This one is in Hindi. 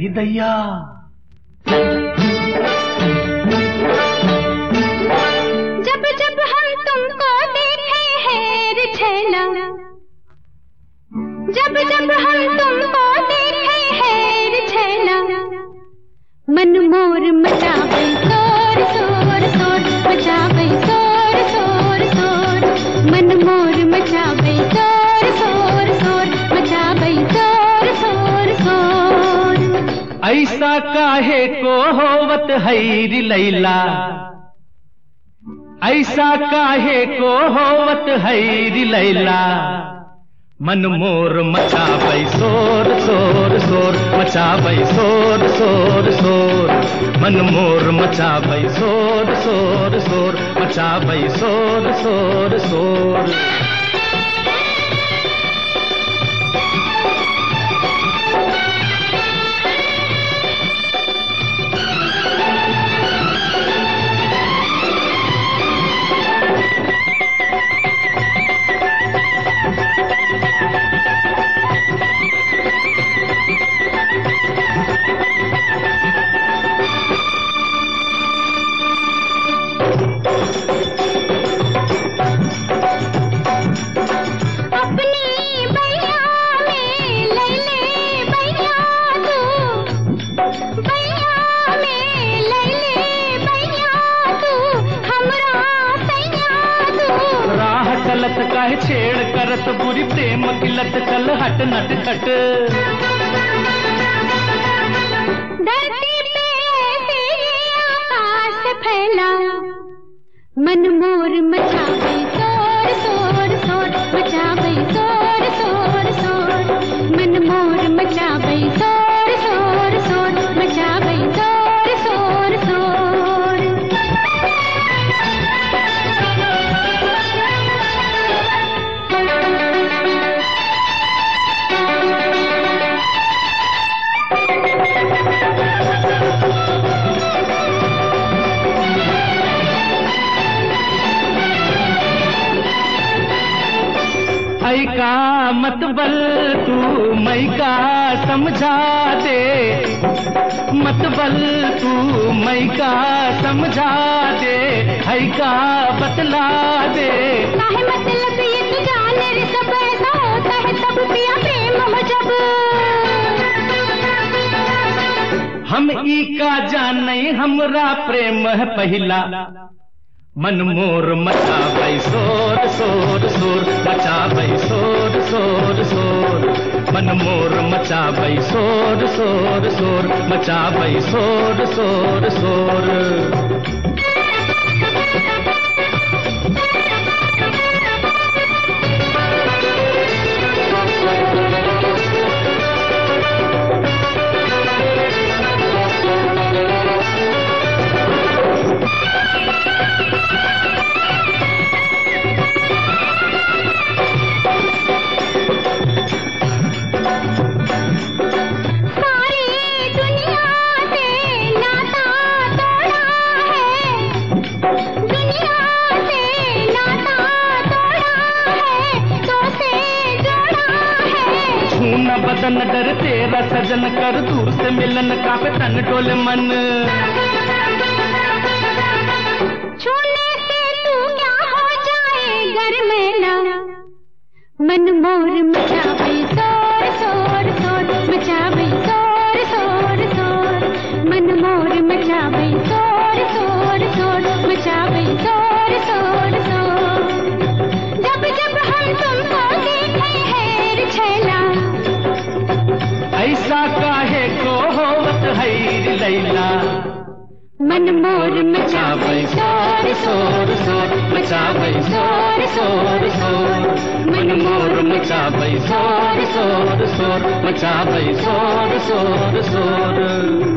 ही दैया। जब जब हम तुमको देखे हैं रे छैला, जब जब हम तुमको देखे हैं रे छैला, मन मोर मचावे शोर शोर शोर, मचावे शोर शोर शोर, मन मोर मचावे शोर शोर शोर, मचावे शोर शोर शोर। ऐसा काहे को होवत हैरी लैला, ऐसा काहे को होवत हैरी लैला, मन मोर मचाबै शोर शोर शोर, मचाबै शोर शोर शोर, मन मोर मचाबै शोर शोर शोर, मचाबै शोर शोर शोर। चलत काहे छेड़ करत बुरी प्रेम किलत, चल हट नट खट। धरती पे ऐसे आकाश फैला, मन मोर मचावे शोर शोर शोर, मचावे शोर शोर शोर, मन मोर मचावे शोर शोर शोर, मचावे शोर शोर शोर। ऐ का मत बल तू मैं का समझा दे, मत बल तू मैं का समझा दे, है का बतला दे। काहे मतलब ये तू जान रे, सब ऐसा होता है तब पिया प्रेम हो जब। हम ई का जाने हमरा प्रेम है पहिला, मन मोर मचाबै शोर शोर शोर, मचाबै शोर शोर शोर, मन मोर मचाबै शोर शोर शोर, मचाबै शोर शोर शोर। बदन डर तेरा सजन कर, दूर से मिलन का पे तन डोले मन। छूने से तू क्या हो जाए घर में ना, मन मोर मचावे शोर शोर शोर, मचावे शोर शोर शोर, मन मोर मचावे शोर शोर शोर, मचावे शोर शोर शोर। जब जब हम तुमको देखे हैं रे छैला, ऐसा काहे को होवत हैरी लैला, मन मोर मचावे शोर शोर शोर, मचावे शोर शोर शोर, मन मोर मचावे शोर शोर शोर, मचावे शोर शोर शोर।